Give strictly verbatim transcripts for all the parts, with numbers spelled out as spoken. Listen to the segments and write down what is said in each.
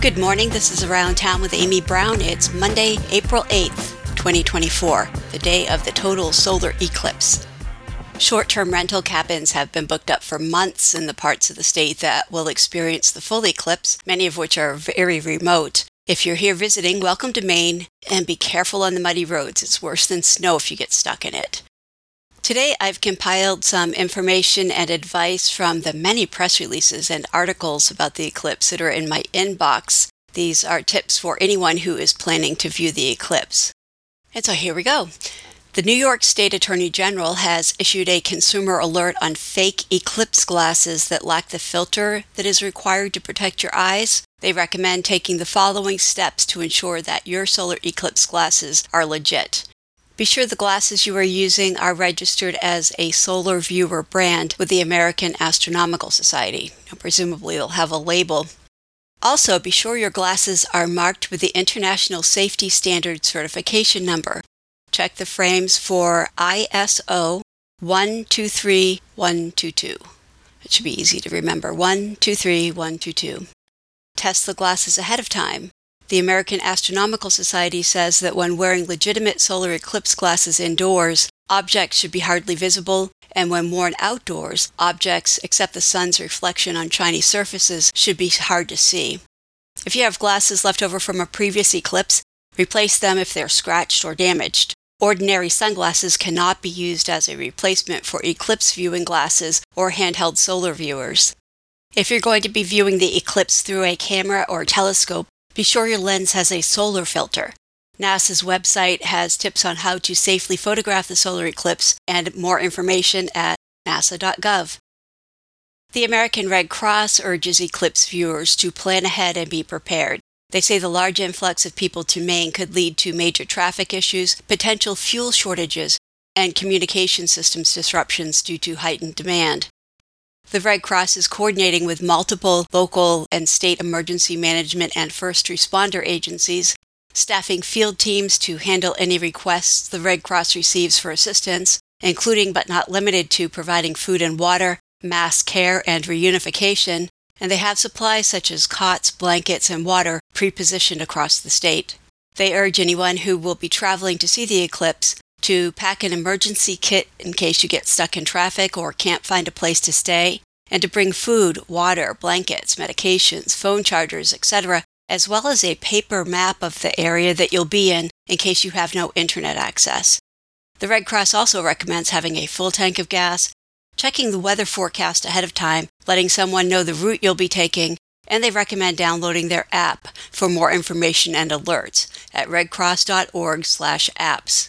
Good morning, this is Around Town with Amy Brown. It's Monday, April eighth, twenty twenty-four, the day of the total solar eclipse. Short-term rental cabins have been booked up for months in the parts of the state that will experience the full eclipse, many of which are very remote. If you're here visiting, welcome to Maine, and be careful on the muddy roads. It's worse than snow if you get stuck in it. Today, I've compiled some information and advice from the many press releases and articles about the eclipse that are in my inbox. These are tips for anyone who is planning to view the eclipse. And so here we go. The New York State Attorney General has issued a consumer alert on fake eclipse glasses that lack the filter that is required to protect your eyes. They recommend taking the following steps to ensure that your solar eclipse glasses are legit. Be sure the glasses you are using are registered as a Solar Viewer brand with the American Astronomical Society. Now, presumably they'll have a label. Also, be sure your glasses are marked with the International Safety Standard Certification number. Check the frames for I S O one two three one two two. It should be easy to remember, one two three one two two. Test the glasses ahead of time. The American Astronomical Society says that when wearing legitimate solar eclipse glasses indoors, objects should be hardly visible, and when worn outdoors, objects, except the sun's reflection on shiny surfaces, should be hard to see. If you have glasses left over from a previous eclipse, replace them if they're scratched or damaged. Ordinary sunglasses cannot be used as a replacement for eclipse viewing glasses or handheld solar viewers. If you're going to be viewing the eclipse through a camera or telescope, be sure your lens has a solar filter. NASA's website has tips on how to safely photograph the solar eclipse and more information at nasa dot gov. The American Red Cross urges eclipse viewers to plan ahead and be prepared. They say the large influx of people to Maine could lead to major traffic issues, potential fuel shortages, and communication systems disruptions due to heightened demand. The Red Cross is coordinating with multiple local and state emergency management and first responder agencies, staffing field teams to handle any requests the Red Cross receives for assistance, including but not limited to providing food and water, mass care, and reunification, and they have supplies such as cots, blankets, and water pre-positioned across the state. They urge anyone who will be traveling to see the eclipse to pack an emergency kit in case you get stuck in traffic or can't find a place to stay, and to bring food, water, blankets, medications, phone chargers, et cetera, as well as a paper map of the area that you'll be in in case you have no internet access. The Red Cross also recommends having a full tank of gas, checking the weather forecast ahead of time, letting someone know the route you'll be taking, and they recommend downloading their app for more information and alerts at redcross dot org slash apps.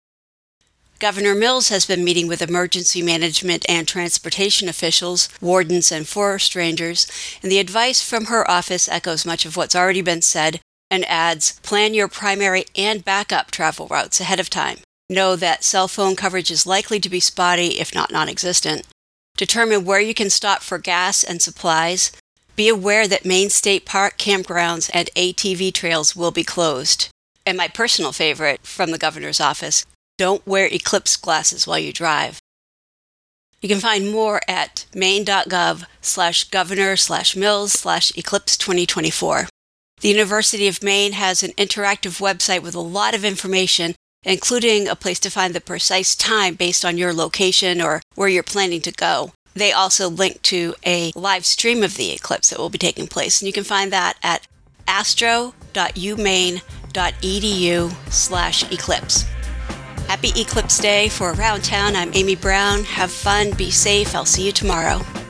Governor Mills has been meeting with emergency management and transportation officials, wardens, and forest rangers, and the advice from her office echoes much of what's already been said and adds, plan your primary and backup travel routes ahead of time. Know that cell phone coverage is likely to be spotty, if not non-existent. Determine where you can stop for gas and supplies. Be aware that Maine State Park campgrounds and A T V trails will be closed. And my personal favorite from the governor's office, don't wear eclipse glasses while you drive. You can find more at maine dot gov slash governor slash mills slash eclipse twenty twenty-four. The University of Maine has an interactive website with a lot of information, including a place to find the precise time based on your location or where you're planning to go. They also link to a live stream of the eclipse that will be taking place, and you can find that at astro dot u maine dot e d u slash eclipse. Happy Eclipse Day for Around Town. I'm Amy Brown. Have fun, be safe. I'll see you tomorrow.